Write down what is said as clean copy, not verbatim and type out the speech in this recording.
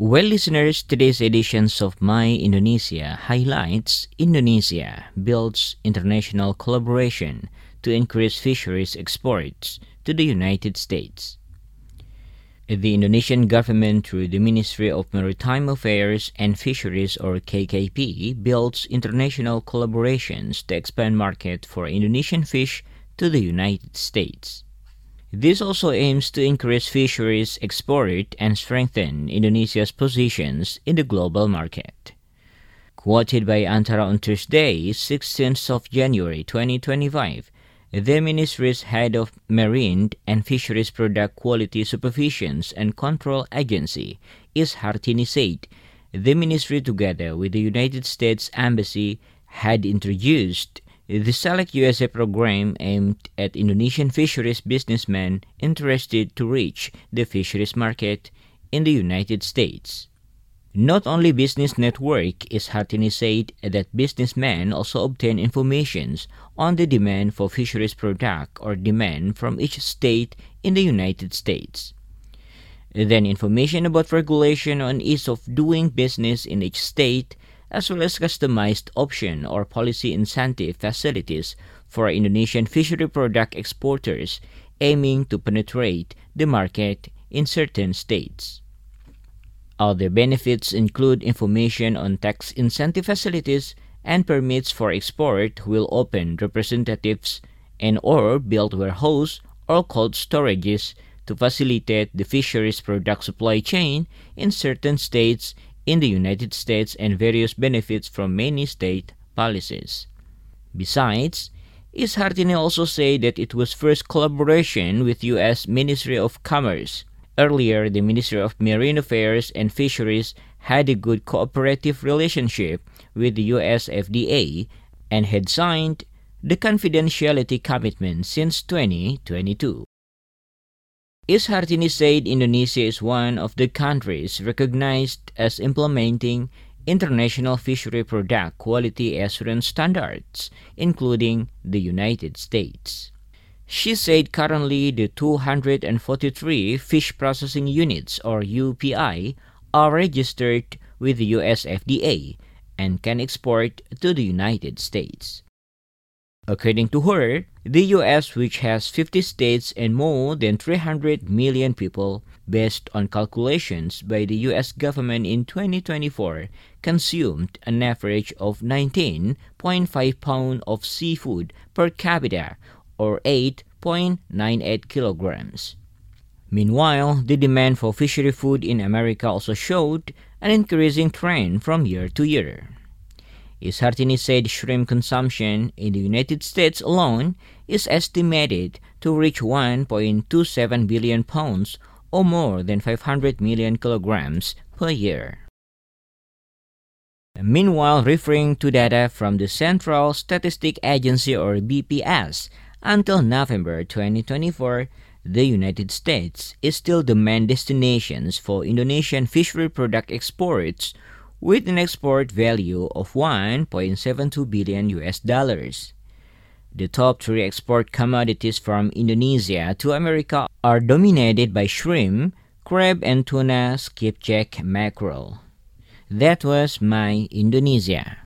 Well, listeners, today's editions of My Indonesia highlights Indonesia builds international collaboration to increase fisheries exports to the United States. The Indonesian government, through the Ministry of Maritime Affairs and Fisheries, or KKP, builds international collaborations to expand market for Indonesian fish to the United States. This also aims to increase fisheries export and strengthen Indonesia's positions in the global market. Quoted by Antara on Thursday, 16th of January 2025, the Ministry's Head of Marine and Fisheries Product Quality Supervision and Control Agency is Hartini said the Ministry, together with the United States Embassy, had introduced the Select USA program aimed at Indonesian fisheries businessmen interested to reach the fisheries market in the United States. Not only business network, is Hartini said that businessmen also obtain information on the demand for fisheries product or demand from each state in the United States. Then information about regulation on ease of doing business in each state, as well as customized option or policy incentive facilities for Indonesian fishery product exporters aiming to penetrate the market in certain states. Other benefits include information on tax incentive facilities and permits for export will open representatives and/or build warehouse or cold storages to facilitate the fisheries product supply chain in certain states in the United States and various benefits from many state policies. Besides, Is Hartini also said that it was first collaboration with U.S. Ministry of Commerce. Earlier, the Ministry of Marine Affairs and Fisheries had a good cooperative relationship with the U.S. FDA and had signed the confidentiality commitment since 2022. Is Hartini said Indonesia is one of the countries recognized as implementing international fishery product quality assurance standards, including the United States. She said currently the 243 fish processing units, or UPI, are registered with the US FDA and can export to the United States. According to her, the US, which has 50 states and more than 300 million people, based on calculations by the US government in 2024, consumed an average of 19.5 pounds of seafood per capita, or 8.98 kilograms. Meanwhile, the demand for fishery food in America also showed an increasing trend from year to year. Is Hartini said shrimp consumption in the United States alone is estimated to reach 1.27 billion pounds, or more than 500 million kilograms per year. Meanwhile, referring to data from the Central Statistic Agency, or BPS, until November 2024, the United States is still the main destinations for Indonesian fishery product exports, with an export value of $1.72 billion. The top three export commodities from Indonesia to America are dominated by shrimp, crab and tuna, skipjack, mackerel. That was My Indonesia.